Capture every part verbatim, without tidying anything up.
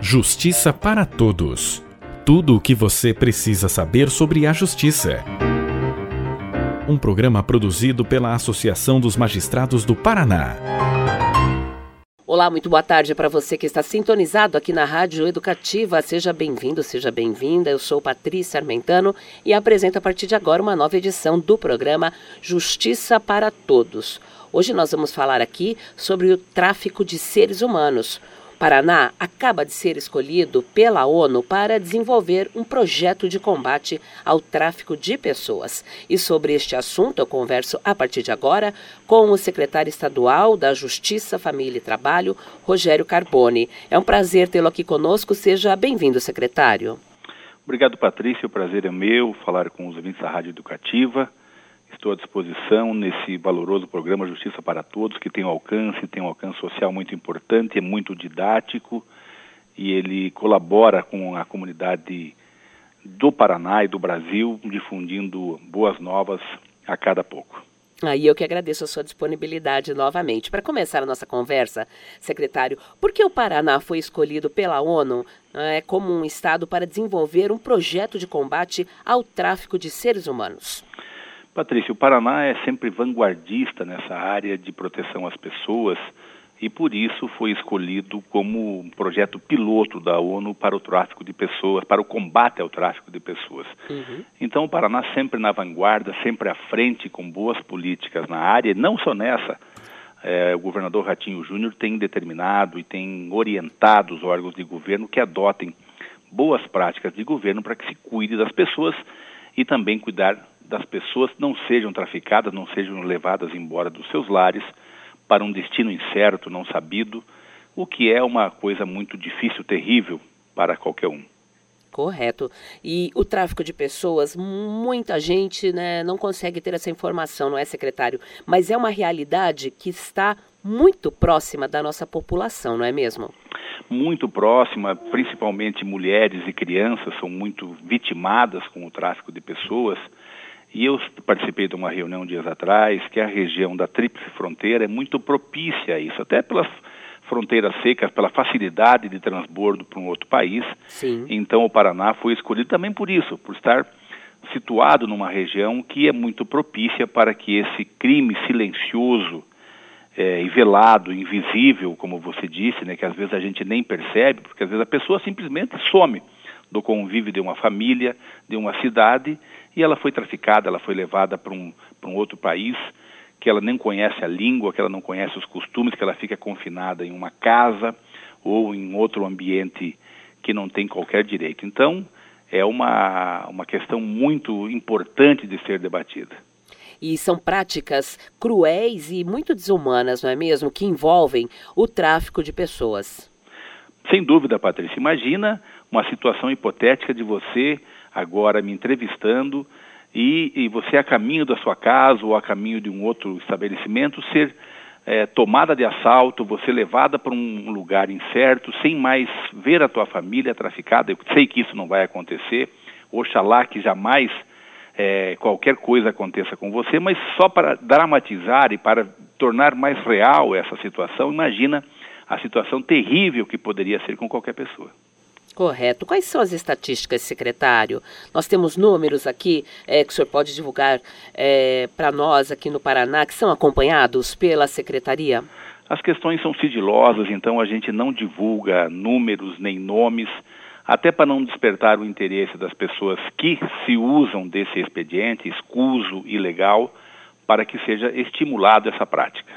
Justiça para Todos. Tudo o que você precisa saber sobre a justiça. Um programa produzido pela Associação dos Magistrados do Paraná. Olá, muito boa tarde para você que está sintonizado aqui na Rádio Educativa. Seja bem-vindo, seja bem-vinda. Eu sou Patrícia Armentano e apresento a partir de agora uma nova edição do programa Justiça para Todos. Hoje nós vamos falar aqui sobre o tráfico de seres humanos. Paraná acaba de ser escolhido pela ONU para desenvolver um projeto de combate ao tráfico de pessoas. E sobre este assunto eu converso a partir de agora com o secretário estadual da Justiça, Família e Trabalho, Rogério Carboni. É um prazer tê-lo aqui conosco. Seja bem-vindo, secretário. Obrigado, Patrícia. O prazer é meu falar com os ouvintes da Rádio Educativa. Estou à disposição nesse valoroso programa Justiça para Todos, que tem um alcance, tem um alcance social muito importante, é muito didático e ele colabora com a comunidade do Paraná e do Brasil, difundindo boas novas a cada pouco. Aí eu que agradeço a sua disponibilidade novamente. Para começar a nossa conversa, secretário, por que o Paraná foi escolhido pela ONU é, como um estado para desenvolver um projeto de combate ao tráfico de seres humanos? Patrícia, o Paraná é sempre vanguardista nessa área de proteção às pessoas e por isso foi escolhido como um projeto piloto da ONU para o tráfico de pessoas, para o combate ao tráfico de pessoas. Uhum. Então o Paraná sempre na vanguarda, sempre à frente com boas políticas na área, e não só nessa. É, o governador Ratinho Júnior tem determinado e tem orientado os órgãos de governo que adotem boas práticas de governo para que se cuide das pessoas e também cuidar das pessoas não sejam traficadas, não sejam levadas embora dos seus lares para um destino incerto, não sabido, o que é uma coisa muito difícil, terrível para qualquer um. Correto. E o tráfico de pessoas, muita gente, né, não consegue ter essa informação, não é, secretário? Mas é uma realidade que está muito próxima da nossa população, não é mesmo? Muito próxima, principalmente mulheres e crianças são muito vitimadas com o tráfico de pessoas. E eu participei de uma reunião dias atrás, que a região da Tríplice Fronteira é muito propícia a isso, até pelas fronteiras secas, pela facilidade de transbordo para um outro país. Sim. Então o Paraná foi escolhido também por isso, por estar situado numa região que é muito propícia para que esse crime silencioso é, e velado, invisível, como você disse, né, que às vezes a gente nem percebe, porque às vezes a pessoa simplesmente some do convívio de uma família, de uma cidade, e ela foi traficada, ela foi levada para um, para um outro país, que ela nem conhece a língua, que ela não conhece os costumes, que ela fica confinada em uma casa ou em outro ambiente que não tem qualquer direito. Então, é uma, uma questão muito importante de ser debatida. E são práticas cruéis e muito desumanas, não é mesmo, que envolvem o tráfico de pessoas. Sem dúvida, Patrícia. Imagina uma situação hipotética de você agora me entrevistando e, e você a caminho da sua casa ou a caminho de um outro estabelecimento ser é, tomada de assalto, você levada para um lugar incerto, sem mais ver a tua família traficada. Eu sei que isso não vai acontecer, oxalá que jamais é, qualquer coisa aconteça com você, mas só para dramatizar e para tornar mais real essa situação, imagina a situação terrível que poderia ser com qualquer pessoa. Correto. Quais são as estatísticas, secretário? Nós temos números aqui é, que o senhor pode divulgar é, para nós aqui no Paraná, que são acompanhados pela secretaria? As questões são sigilosas, então a gente não divulga números nem nomes, até para não despertar o interesse das pessoas que se usam desse expediente, escuso, ilegal, para que seja estimulado essa prática.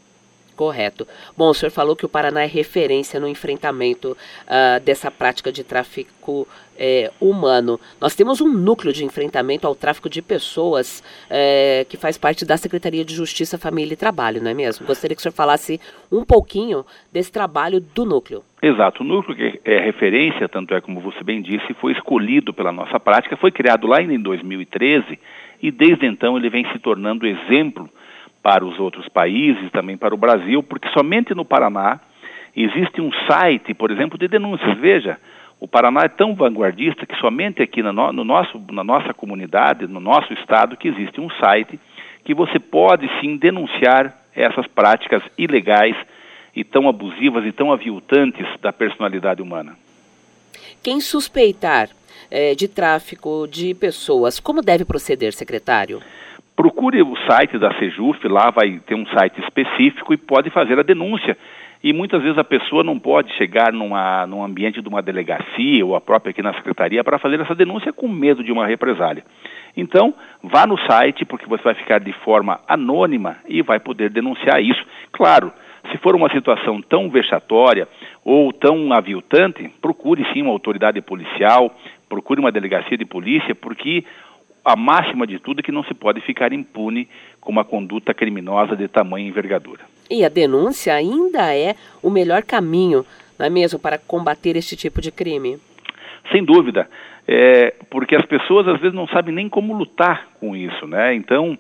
Correto. Bom, o senhor falou que o Paraná é referência no enfrentamento uh, dessa prática de tráfico eh, humano. Nós temos um núcleo de enfrentamento ao tráfico de pessoas eh, que faz parte da Secretaria de Justiça, Família e Trabalho, não é mesmo? Gostaria que o senhor falasse um pouquinho desse trabalho do núcleo. Exato. O núcleo que é referência, tanto é como você bem disse, foi escolhido pela nossa prática, foi criado lá em dois mil e treze e desde então ele vem se tornando exemplo para os outros países, também para o Brasil, porque somente no Paraná existe um site, por exemplo, de denúncias. Veja, o Paraná é tão vanguardista que somente aqui no, no nosso, na nossa comunidade, no nosso estado, que existe um site que você pode sim denunciar essas práticas ilegais e tão abusivas e tão aviltantes da personalidade humana. Quem suspeitar é, de tráfico de pessoas, como deve proceder, secretário? Procure o site da Sejuf, lá vai ter um site específico e pode fazer a denúncia. E muitas vezes a pessoa não pode chegar numa, num ambiente de uma delegacia ou a própria aqui na secretaria para fazer essa denúncia com medo de uma represália. Então, vá no site, porque você vai ficar de forma anônima e vai poder denunciar isso. Claro, se for uma situação tão vexatória ou tão aviltante, procure sim uma autoridade policial, procure uma delegacia de polícia, porque a máxima de tudo é que não se pode ficar impune com uma conduta criminosa de tamanha envergadura. E a denúncia ainda é o melhor caminho, não é mesmo, para combater este tipo de crime? Sem dúvida, é, porque as pessoas às vezes não sabem nem como lutar com isso, né? Então,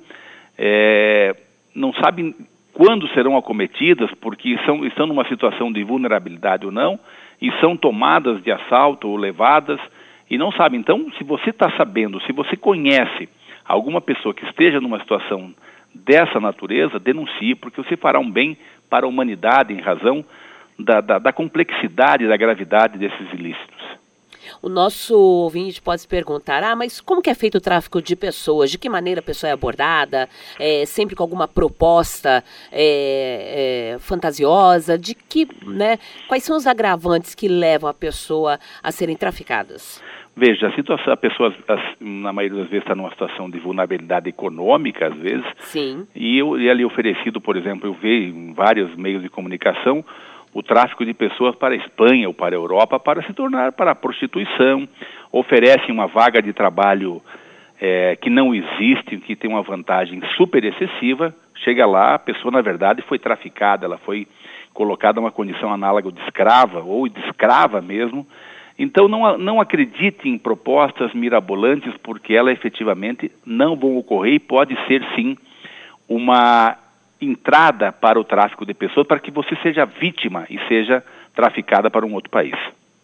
é, não sabem quando serão acometidas, porque são, estão numa situação de vulnerabilidade ou não, e são tomadas de assalto ou levadas, e não sabem. Então, se você está sabendo, se você conhece alguma pessoa que esteja numa situação dessa natureza, denuncie, porque você fará um bem para a humanidade em razão da, da, da complexidade e da gravidade desses ilícitos. O nosso ouvinte pode se perguntar, ah, mas como que é feito o tráfico de pessoas? De que maneira a pessoa é abordada? É, sempre com alguma proposta é, é, fantasiosa? De que, né, quais são os agravantes que levam a pessoa a serem traficadas? Veja, a situação, a pessoa, na maioria das vezes, está numa situação de vulnerabilidade econômica, às vezes. Sim. E, eu, e ali oferecido, por exemplo, eu vejo em vários meios de comunicação o tráfico de pessoas para a Espanha ou para a Europa para se tornar para a prostituição, oferecem uma vaga de trabalho é, que não existe, que tem uma vantagem super excessiva, chega lá, a pessoa, na verdade, foi traficada, ela foi colocada numa condição análoga de escrava, ou de escrava mesmo. Então não, não acredite em propostas mirabolantes, porque elas efetivamente não vão ocorrer e pode ser sim uma entrada para o tráfico de pessoas, para que você seja vítima e seja traficada para um outro país.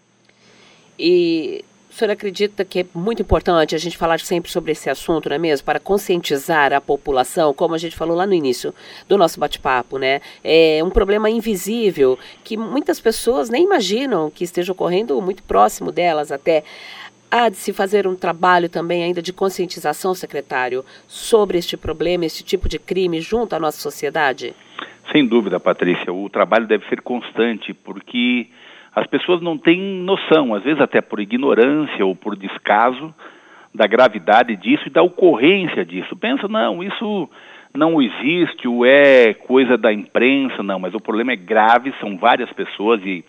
E o senhor acredita que é muito importante a gente falar sempre sobre esse assunto, não é mesmo? Para conscientizar a população, como a gente falou lá no início do nosso bate-papo, né? É um problema invisível que muitas pessoas nem imaginam que esteja ocorrendo muito próximo delas até. Há de se fazer um trabalho também ainda de conscientização, secretário, sobre este problema, este tipo de crime junto à nossa sociedade? Sem dúvida, Patrícia. O trabalho deve ser constante, porque as pessoas não têm noção, às vezes até por ignorância ou por descaso, da gravidade disso e da ocorrência disso. Pensa, não, isso não existe ou é coisa da imprensa, não, mas o problema é grave, são várias pessoas e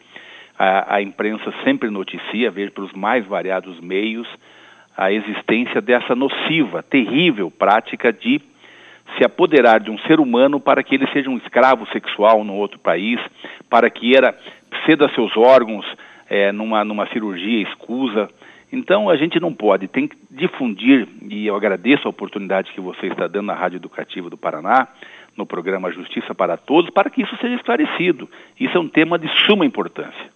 a, a imprensa sempre noticia, veja pelos mais variados meios, a existência dessa nociva, terrível prática de se apoderar de um ser humano para que ele seja um escravo sexual num outro país, para que era ceda seus órgãos é, numa, numa cirurgia escusa. Então a gente não pode, tem que difundir, e eu agradeço a oportunidade que você está dando na Rádio Educativa do Paraná, no programa Justiça para Todos, para que isso seja esclarecido. Isso é um tema de suma importância.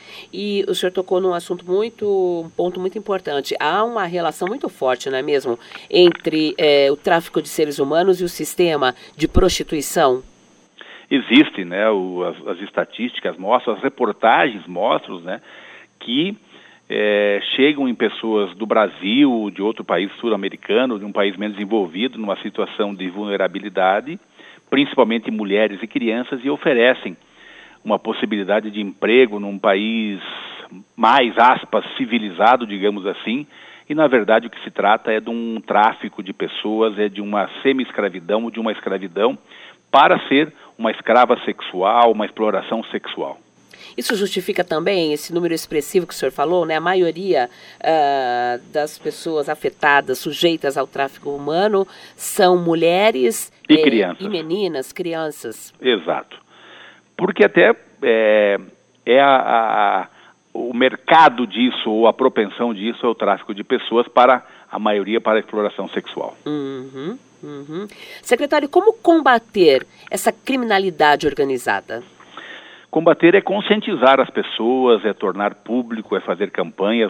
E o senhor tocou num assunto muito, um ponto muito importante. Há uma relação muito forte, não é mesmo, entre é, o tráfico de seres humanos e o sistema de prostituição? Existe, né, o, as, as estatísticas mostram, as reportagens mostram, né, que é, chegam em pessoas do Brasil, de outro país sul-americano, de um país menos desenvolvido, numa situação de vulnerabilidade, principalmente mulheres e crianças, e oferecem uma possibilidade de emprego num país mais, aspas, civilizado, digamos assim, e na verdade o que se trata é de um tráfico de pessoas, é de uma semi-escravidão, de uma escravidão, para ser uma escrava sexual, uma exploração sexual. Isso justifica também esse número expressivo que o senhor falou, né? A maioria uh, das pessoas afetadas, sujeitas ao tráfico humano, são mulheres e, eh, crianças. e meninas, crianças. Exato. Porque até é, é a, a, o mercado disso, ou a propensão disso, é o tráfico de pessoas para, a maioria, para a exploração sexual. Uhum, uhum. Secretário, como combater essa criminalidade organizada? Combater é conscientizar as pessoas, é tornar público, é fazer campanhas.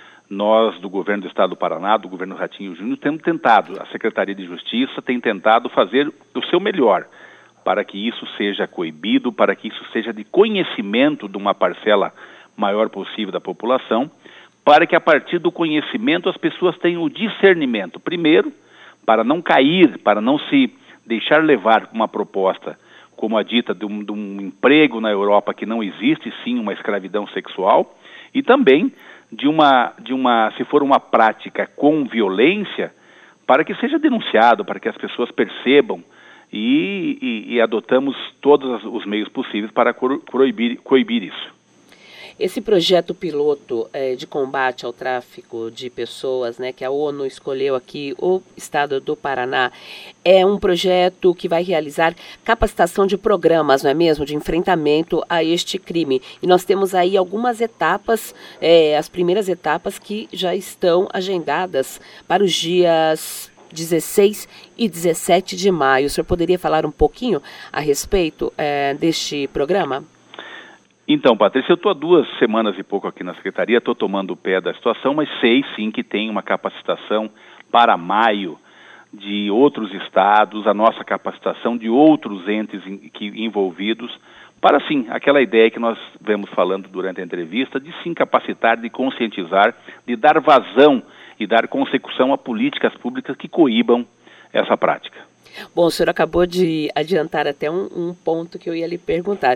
Nós, do governo do Estado do Paraná, do governo Ratinho Júnior, temos tentado, a Secretaria de Justiça tem tentado fazer o seu melhor para que isso seja coibido, para que isso seja de conhecimento de uma parcela maior possível da população, para que a partir do conhecimento as pessoas tenham o discernimento, primeiro, para não cair, para não se deixar levar com uma proposta como a dita de um, de um emprego na Europa que não existe, sim, uma escravidão sexual, e também de uma, de uma, se for uma prática com violência, para que seja denunciado, para que as pessoas percebam e, e, e adotamos todos os meios possíveis para coibir, coibir isso. Esse projeto piloto é, de combate ao tráfico de pessoas, né, que a ONU escolheu aqui, o estado do Paraná, é um projeto que vai realizar capacitação de programas, não é mesmo, de enfrentamento a este crime. E nós temos aí algumas etapas, é, as primeiras etapas que já estão agendadas para os dias dezesseis e dezessete de maio. O senhor poderia falar um pouquinho a respeito é, deste programa? Então, Patrícia, eu estou há duas semanas e pouco aqui na Secretaria, estou tomando o pé da situação, mas sei sim que tem uma capacitação para maio de outros estados, a nossa capacitação de outros entes que, envolvidos, para sim, aquela ideia que nós vemos falando durante a entrevista, de sim capacitar, de conscientizar, de dar vazão e dar consecução a políticas públicas que coíbam essa prática. Bom, o senhor acabou de adiantar até um, um ponto que eu ia lhe perguntar.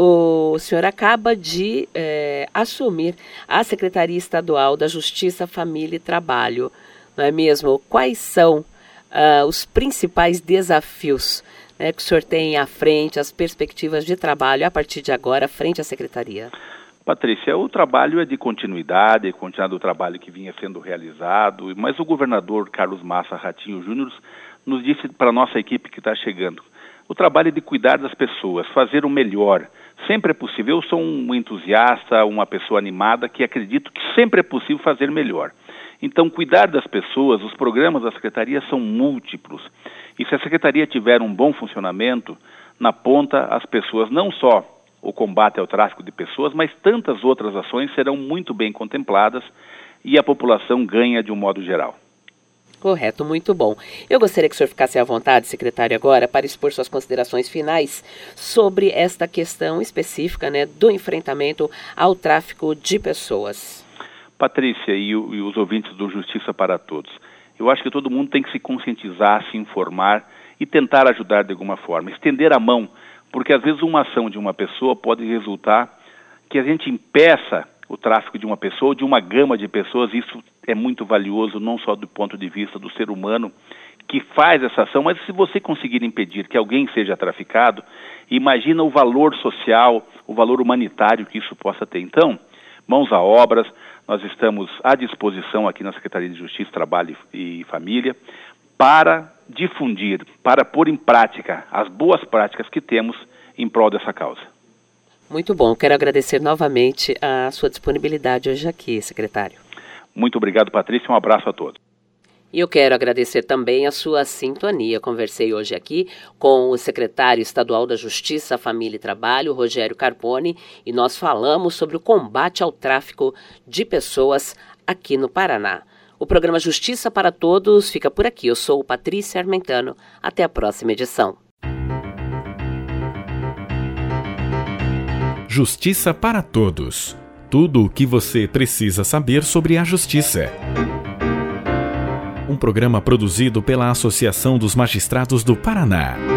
O senhor acaba de é, assumir a Secretaria Estadual da Justiça, Família e Trabalho, não é mesmo? Quais são uh, os principais desafios, né, que o senhor tem à frente, as perspectivas de trabalho a partir de agora, frente à Secretaria? Patrícia, o trabalho é de continuidade, é continuar do trabalho que vinha sendo realizado, mas o governador Carlos Massa Ratinho Júnior nos disse para a nossa equipe que está chegando, o trabalho é de cuidar das pessoas, fazer o melhor, sempre é possível. Eu sou um entusiasta, uma pessoa animada que acredito que sempre é possível fazer melhor. Então, cuidar das pessoas, os programas da Secretaria são múltiplos, e se a Secretaria tiver um bom funcionamento, na ponta as pessoas, não só o combate ao tráfico de pessoas, mas tantas outras ações serão muito bem contempladas e a população ganha de um modo geral. Correto, muito bom. Eu gostaria que o senhor ficasse à vontade, secretário, agora, para expor suas considerações finais sobre esta questão específica, né, do enfrentamento ao tráfico de pessoas. Patrícia e, o, e os ouvintes do Justiça para Todos, eu acho que todo mundo tem que se conscientizar, se informar e tentar ajudar de alguma forma, estender a mão, porque às vezes uma ação de uma pessoa pode resultar que a gente impeça o tráfico de uma pessoa, de uma gama de pessoas. Isso é muito valioso, não só do ponto de vista do ser humano que faz essa ação, mas se você conseguir impedir que alguém seja traficado, imagina o valor social, o valor humanitário que isso possa ter. Então, mãos à obras, nós estamos à disposição aqui na Secretaria de Justiça, Trabalho e Família, para difundir, para pôr em prática as boas práticas que temos em prol dessa causa. Muito bom. Quero agradecer novamente a sua disponibilidade hoje aqui, secretário. Muito obrigado, Patrícia. Um abraço a todos. E eu quero agradecer também a sua sintonia. Conversei hoje aqui com o secretário estadual da Justiça, Família e Trabalho, Rogério Carponi, e nós falamos sobre o combate ao tráfico de pessoas aqui no Paraná. O programa Justiça para Todos fica por aqui. Eu sou Patrícia Armentano. Até a próxima edição. Justiça para Todos. Tudo o que você precisa saber sobre a justiça. Um programa produzido pela Associação dos Magistrados do Paraná.